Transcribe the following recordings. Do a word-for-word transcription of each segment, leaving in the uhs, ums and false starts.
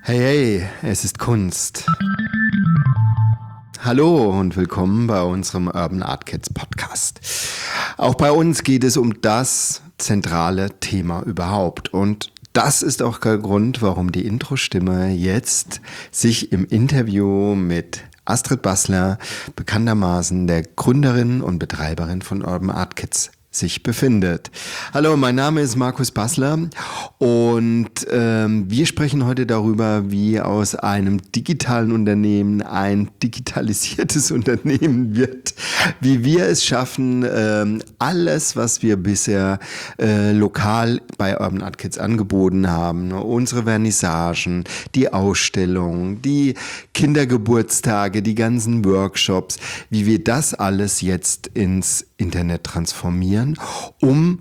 Hey, hey, es ist Kunst. Hallo und willkommen bei unserem Urban Art Kids Podcast. Auch bei uns geht es um das zentrale Thema überhaupt. Und das ist auch der Grund, warum die Intro-Stimme jetzt sich im Interview mit Astrid Bassler, bekanntermaßen der Gründerin und Betreiberin von Urban Art Kids, sich befindet. Hallo, mein Name ist Markus Bassler und ähm, wir sprechen heute darüber, wie aus einem digitalen Unternehmen ein digitalisiertes Unternehmen wird, wie wir es schaffen, ähm, alles, was wir bisher äh, lokal bei Urban Art Kids angeboten haben, unsere Vernissagen, die Ausstellungen, die Kindergeburtstage, die ganzen Workshops, wie wir das alles jetzt ins Internet transformieren, um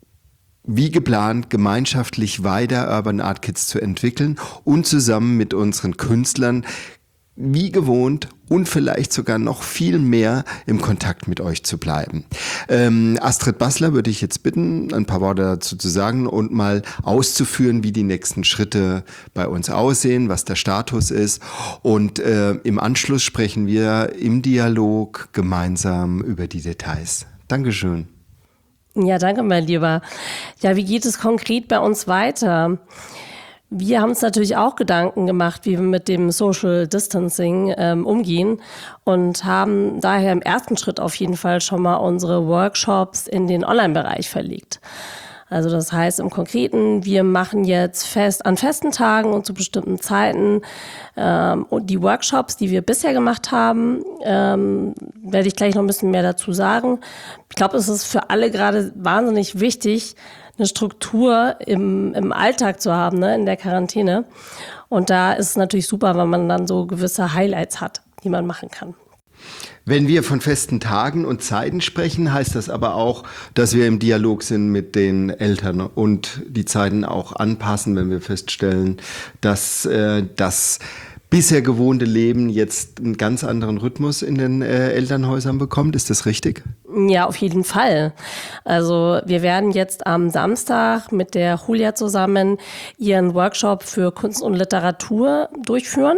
wie geplant gemeinschaftlich weiter Urban Art Kids zu entwickeln und zusammen mit unseren Künstlern wie gewohnt und vielleicht sogar noch viel mehr im Kontakt mit euch zu bleiben. Ähm, Astrid Bassler würde ich jetzt bitten, ein paar Worte dazu zu sagen und mal auszuführen, wie die nächsten Schritte bei uns aussehen, was der Status ist. Und äh, im Anschluss sprechen wir im Dialog gemeinsam über die Details. Dankeschön. Ja, danke, mein Lieber. Ja, wie geht es konkret bei uns weiter? Wir haben uns natürlich auch Gedanken gemacht, wie wir mit dem Social Distancing ähm, umgehen und haben daher im ersten Schritt auf jeden Fall schon mal unsere Workshops in den Online-Bereich verlegt. Also das heißt im Konkreten, wir machen jetzt fest an festen Tagen und zu bestimmten Zeiten ähm, und die Workshops, die wir bisher gemacht haben, ähm, werde ich gleich noch ein bisschen mehr dazu sagen. Ich glaube, es ist für alle gerade wahnsinnig wichtig, eine Struktur im, im Alltag zu haben, ne, in der Quarantäne. Und da ist es natürlich super, wenn man dann so gewisse Highlights hat, die man machen kann. Wenn wir von festen Tagen und Zeiten sprechen, heißt das aber auch, dass wir im Dialog sind mit den Eltern und die Zeiten auch anpassen, wenn wir feststellen, dass äh, das bisher gewohnte Leben jetzt einen ganz anderen Rhythmus in den äh, Elternhäusern bekommt. Ist das richtig? Ja, auf jeden Fall. Also wir werden jetzt am Samstag mit der Julia zusammen ihren Workshop für Kunst und Literatur durchführen.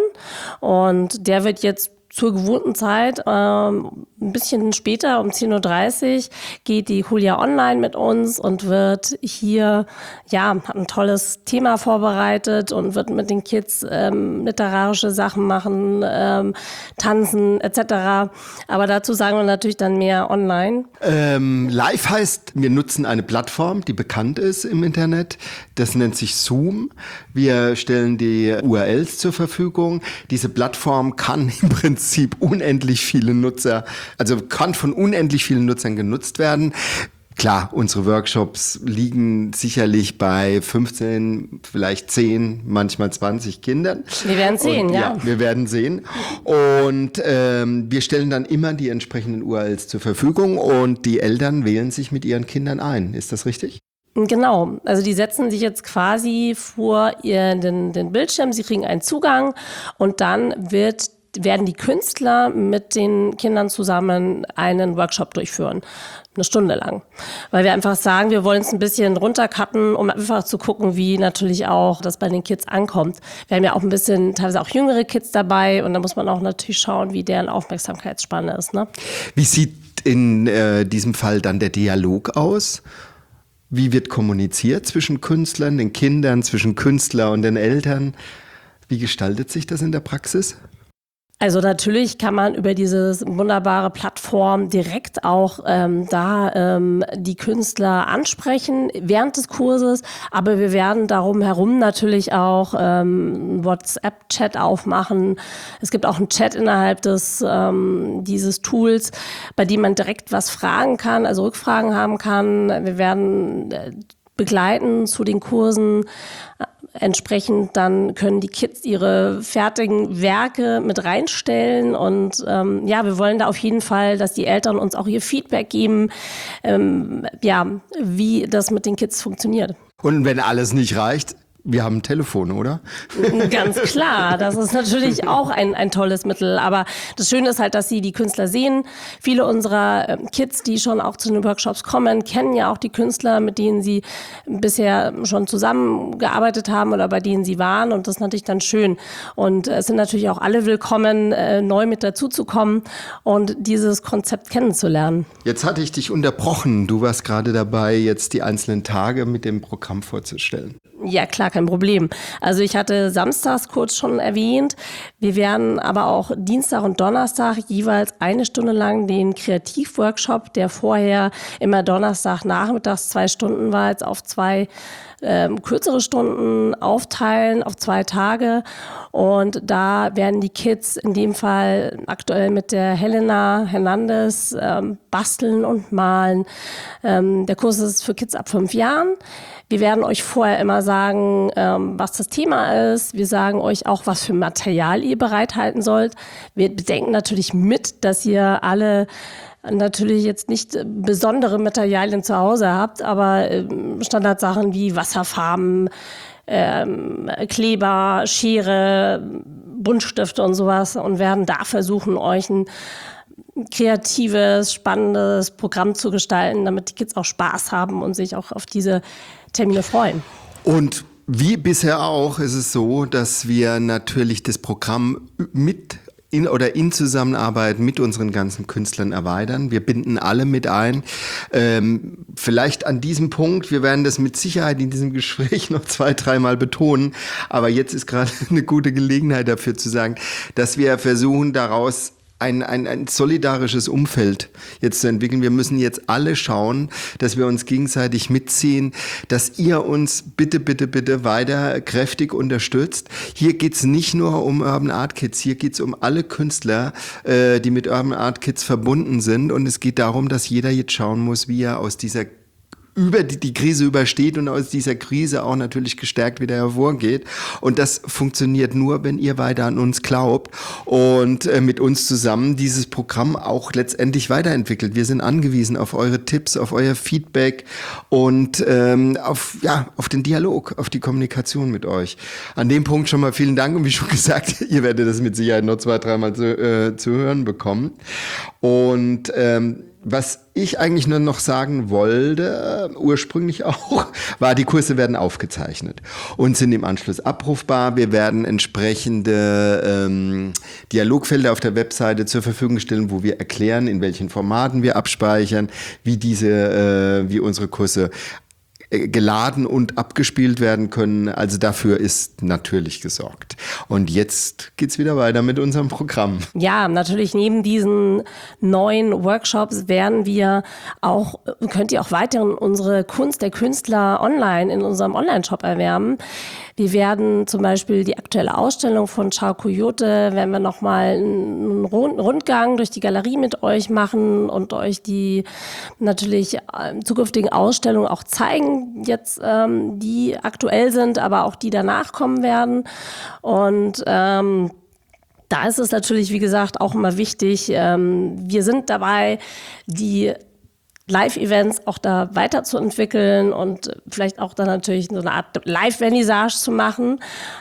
Und der wird jetzt zur gewohnten Zeit, ähm, ein bisschen später, um zehn Uhr dreißig, geht die Julia online mit uns und wird hier, ja, hat ein tolles Thema vorbereitet und wird mit den Kids ähm, literarische Sachen machen, ähm, tanzen et cetera. Aber dazu sagen wir natürlich dann mehr online. Ähm, live heißt, wir nutzen eine Plattform, die bekannt ist im Internet. Das nennt sich Zoom. Wir stellen die U R Ls zur Verfügung. Diese Plattform kann im Prinzip unendlich viele Nutzer, also kann von unendlich vielen Nutzern genutzt werden. Klar, unsere Workshops liegen sicherlich bei fünfzehn, vielleicht zehn, manchmal zwanzig Kindern. Wir werden sehen, und, ja. ja. Wir werden sehen. Und ähm, wir stellen dann immer die entsprechenden U R Ls zur Verfügung und die Eltern wählen sich mit ihren Kindern ein. Ist das richtig? Genau, also die setzen sich jetzt quasi vor ihr den, den Bildschirm, sie kriegen einen Zugang und dann wird werden die Künstler mit den Kindern zusammen einen Workshop durchführen. Eine Stunde lang. Weil wir einfach sagen, wir wollen es ein bisschen runtercutten, um einfach zu gucken, wie natürlich auch das bei den Kids ankommt. Wir haben ja auch ein bisschen, teilweise auch jüngere Kids dabei und da muss man auch natürlich schauen, wie deren Aufmerksamkeitsspanne ist. Ne? Wie sieht in äh, diesem Fall dann der Dialog aus? Wie wird kommuniziert zwischen Künstlern, den Kindern, zwischen Künstler und den Eltern? Wie gestaltet sich das in der Praxis? Also natürlich kann man über diese wunderbare Plattform direkt auch ähm, da ähm, die Künstler ansprechen während des Kurses, aber wir werden darum herum natürlich auch ähm, einen WhatsApp-Chat aufmachen. Es gibt auch einen Chat innerhalb des ähm, dieses Tools, bei dem man direkt was fragen kann, also Rückfragen haben kann. Wir werden äh, begleiten zu den Kursen. Entsprechend dann können die Kids ihre fertigen Werke mit reinstellen und ähm, ja, wir wollen da auf jeden Fall, dass die Eltern uns auch ihr Feedback geben, ähm, ja, wie das mit den Kids funktioniert. Und wenn alles nicht reicht, wir haben ein Telefon, oder? Ganz klar, das ist natürlich auch ein, ein tolles Mittel. Aber das Schöne ist halt, dass sie die Künstler sehen. Viele unserer Kids, die schon auch zu den Workshops kommen, kennen ja auch die Künstler, mit denen sie bisher schon zusammengearbeitet haben oder bei denen sie waren. Und das ist natürlich dann schön. Und es sind natürlich auch alle willkommen, neu mit dazuzukommen und dieses Konzept kennenzulernen. Jetzt hatte ich dich unterbrochen. Du warst gerade dabei, jetzt die einzelnen Tage mit dem Programm vorzustellen. Ja, klar, kein Problem. Also ich hatte samstags kurz schon erwähnt. Wir werden aber auch Dienstag und Donnerstag jeweils eine Stunde lang den Kreativworkshop, der vorher immer Donnerstag nachmittags zwei Stunden war, jetzt auf zwei ähm, kürzere Stunden aufteilen, auf zwei Tage. Und da werden die Kids in dem Fall aktuell mit der Helena Hernandez ähm, basteln und malen. Ähm, der Kurs ist für Kids ab fünf Jahren. Wir werden euch vorher immer sagen, ähm, was das Thema ist. Wir sagen euch auch, was für Material ihr bereithalten sollt. Wir bedenken natürlich mit, dass ihr alle natürlich jetzt nicht besondere Materialien zu Hause habt, aber ähm, Standardsachen wie Wasserfarben, ähm, Kleber, Schere, Buntstifte und sowas und werden da versuchen, euch ein kreatives, spannendes Programm zu gestalten, damit die Kids auch Spaß haben und sich auch auf diese Termine freuen. Und wie bisher auch ist es so, dass wir natürlich das Programm mit in oder in Zusammenarbeit mit unseren ganzen Künstlern erweitern. Wir binden alle mit ein. Ähm, vielleicht an diesem Punkt, wir werden das mit Sicherheit in diesem Gespräch noch zwei, dreimal betonen, aber jetzt ist gerade eine gute Gelegenheit dafür zu sagen, dass wir versuchen, daraus Ein, ein, ein solidarisches Umfeld jetzt zu entwickeln. Wir müssen jetzt alle schauen, dass wir uns gegenseitig mitziehen, dass ihr uns bitte, bitte, bitte weiter kräftig unterstützt. Hier geht's nicht nur um Urban Art Kids, hier geht's um alle Künstler, äh, die mit Urban Art Kids verbunden sind. Und es geht darum, dass jeder jetzt schauen muss, wie er aus dieser über die, die Krise übersteht und aus dieser Krise auch natürlich gestärkt wieder hervorgeht. Und das funktioniert nur, wenn ihr weiter an uns glaubt und äh, mit uns zusammen dieses Programm auch letztendlich weiterentwickelt. Wir sind angewiesen auf eure Tipps, auf euer Feedback und ähm, auf, ja, auf den Dialog, auf die Kommunikation mit euch. An dem Punkt schon mal vielen Dank und wie schon gesagt, ihr werdet das mit Sicherheit noch zwei, dreimal zu, äh, zu hören bekommen. Und ähm, was ich eigentlich nur noch sagen wollte, äh, ursprünglich auch, war, die Kurse werden aufgezeichnet und sind im Anschluss abrufbar. Wir werden entsprechende ähm, Dialogfelder auf der Webseite zur Verfügung stellen, wo wir erklären, in welchen Formaten wir abspeichern, wie diese, äh, wie unsere Kurse geladen und abgespielt werden können. Also dafür ist natürlich gesorgt. Und jetzt geht's wieder weiter mit unserem Programm. Ja, natürlich neben diesen neuen Workshops werden wir auch, könnt ihr auch weiterhin unsere Kunst der Künstler online in unserem Online-Shop erwärmen. Wir werden zum Beispiel die aktuelle Ausstellung von Ciao Coyote, werden wir nochmal einen Rundgang durch die Galerie mit euch machen und euch die natürlich zukünftigen Ausstellungen auch zeigen, jetzt ähm, die aktuell sind, aber auch die danach kommen werden. Und ähm, da ist es natürlich, wie gesagt, auch immer wichtig, ähm, wir sind dabei, die Live-Events auch da weiterzuentwickeln und vielleicht auch dann natürlich so eine Art Live-Vernissage zu machen.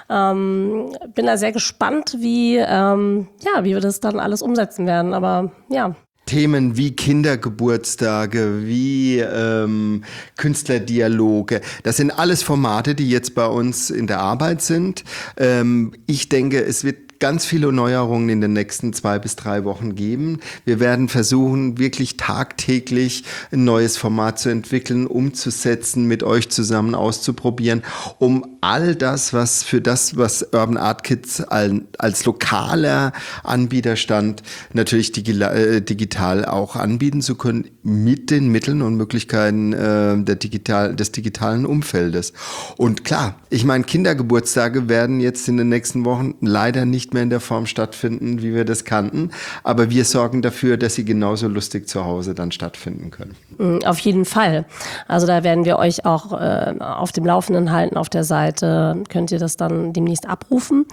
Ähm, bin da sehr gespannt, wie, ähm, ja, wie wir das dann alles umsetzen werden. Aber ja. Themen wie Kindergeburtstage, wie ähm, Künstlerdialoge, das sind alles Formate, die jetzt bei uns in der Arbeit sind. Ähm, ich denke, es wird ganz viele Neuerungen in den nächsten zwei bis drei Wochen geben. Wir werden versuchen, wirklich tagtäglich ein neues Format zu entwickeln, umzusetzen, mit euch zusammen auszuprobieren, um all das, was für das, was Urban Art Kids als, als lokaler Anbieter stand, natürlich digital auch anbieten zu können, mit den Mitteln und Möglichkeiten äh, der digital, des digitalen Umfeldes. Und klar, ich meine, Kindergeburtstage werden jetzt in den nächsten Wochen leider nicht mehr in der Form stattfinden, wie wir das kannten. Aber wir sorgen dafür, dass sie genauso lustig zu Hause dann stattfinden können. Auf jeden Fall. Also da werden wir euch auch äh, auf dem Laufenden halten auf der Seite. Seite könnt ihr das dann demnächst abrufen.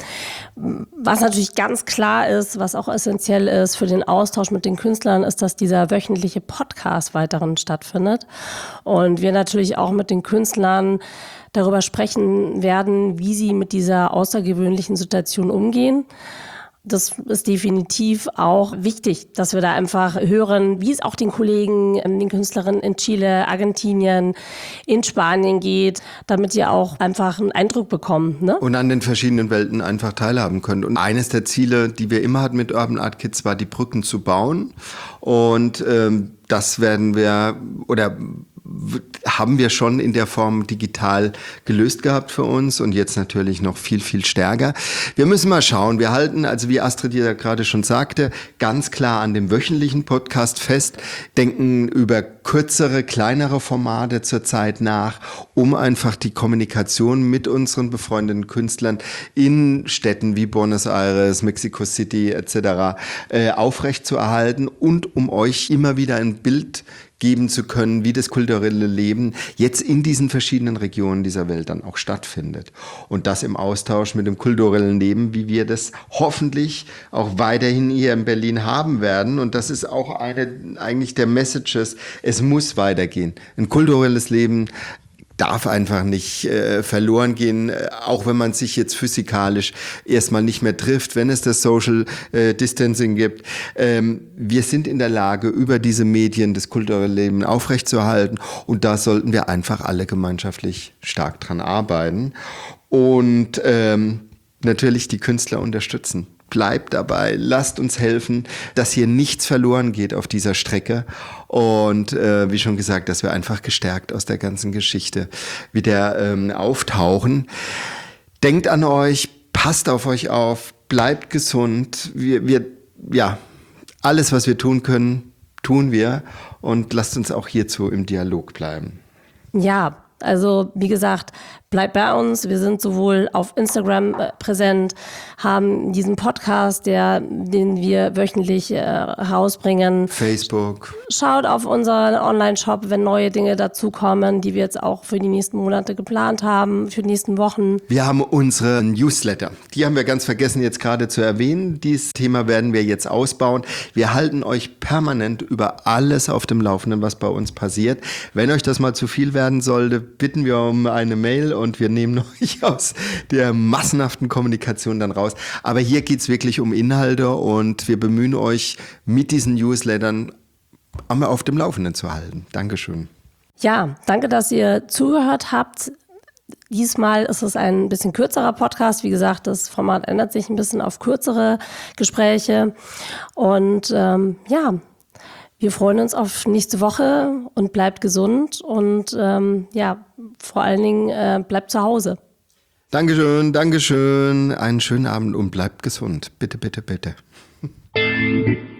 Was natürlich ganz klar ist, was auch essentiell ist für den Austausch mit den Künstlern, ist, dass dieser wöchentliche Podcast weiterhin stattfindet. Und wir natürlich auch mit den Künstlern darüber sprechen werden, wie sie mit dieser außergewöhnlichen Situation umgehen. Das ist definitiv auch wichtig, dass wir da einfach hören, wie es auch den Kollegen, den Künstlerinnen in Chile, Argentinien, in Spanien geht, damit ihr auch einfach einen Eindruck bekommt. Ne? Und an den verschiedenen Welten einfach teilhaben könnt. Und eines der Ziele, die wir immer hatten mit Urban Art Kids, war, die Brücken zu bauen. Und ähm, das werden wir, oder haben wir schon in der Form digital gelöst gehabt für uns und jetzt natürlich noch viel, viel stärker. Wir müssen mal schauen. Wir halten, also wie Astrid ja gerade schon sagte, ganz klar an dem wöchentlichen Podcast fest, denken über kürzere, kleinere Formate zurzeit nach, um einfach die Kommunikation mit unseren befreundeten Künstlern in Städten wie Buenos Aires, Mexico City et cetera äh, aufrechtzuerhalten und um euch immer wieder ein Bild geben zu können, wie das kulturelle Leben jetzt in diesen verschiedenen Regionen dieser Welt dann auch stattfindet. Und das im Austausch mit dem kulturellen Leben, wie wir das hoffentlich auch weiterhin hier in Berlin haben werden. Und das ist auch eine eigentlich der Messages, es muss weitergehen. Ein kulturelles Leben darf einfach nicht äh, verloren gehen, äh, auch wenn man sich jetzt physikalisch erstmal nicht mehr trifft, wenn es das Social äh, Distancing gibt. Ähm, wir sind in der Lage, über diese Medien das kulturelle Leben aufrechtzuerhalten und da sollten wir einfach alle gemeinschaftlich stark dran arbeiten und ähm, natürlich die Künstler unterstützen. Bleibt dabei, lasst uns helfen, dass hier nichts verloren geht auf dieser Strecke und äh, wie schon gesagt, dass wir einfach gestärkt aus der ganzen Geschichte wieder ähm, auftauchen. Denkt an euch, passt auf euch auf, bleibt gesund. Wir, wir, ja, alles, was wir tun können, tun wir und lasst uns auch hierzu im Dialog bleiben. Ja, also wie gesagt, bleibt bei uns. Wir sind sowohl auf Instagram äh, präsent, haben diesen Podcast, der, den wir wöchentlich äh, herausbringen. Facebook. Schaut auf unseren Online-Shop, wenn neue Dinge dazukommen, die wir jetzt auch für die nächsten Monate geplant haben, für die nächsten Wochen. Wir haben unsere Newsletter. Die haben wir ganz vergessen jetzt gerade zu erwähnen. Dieses Thema werden wir jetzt ausbauen. Wir halten euch permanent über alles auf dem Laufenden, was bei uns passiert. Wenn euch das mal zu viel werden sollte, bitten wir um eine Mail und wir nehmen euch aus der massenhaften Kommunikation dann raus. Aber hier geht es wirklich um Inhalte und wir bemühen euch, mit diesen Newslettern einmal auf dem Laufenden zu halten. Dankeschön. Ja, danke, dass ihr zugehört habt. Diesmal ist es ein bisschen kürzerer Podcast. Wie gesagt, das Format ändert sich ein bisschen auf kürzere Gespräche. Und ähm, ja, wir freuen uns auf nächste Woche und bleibt gesund und ähm, ja, vor allen Dingen äh, bleibt zu Hause. Dankeschön, Dankeschön. Einen schönen Abend und bleibt gesund. Bitte, bitte, bitte.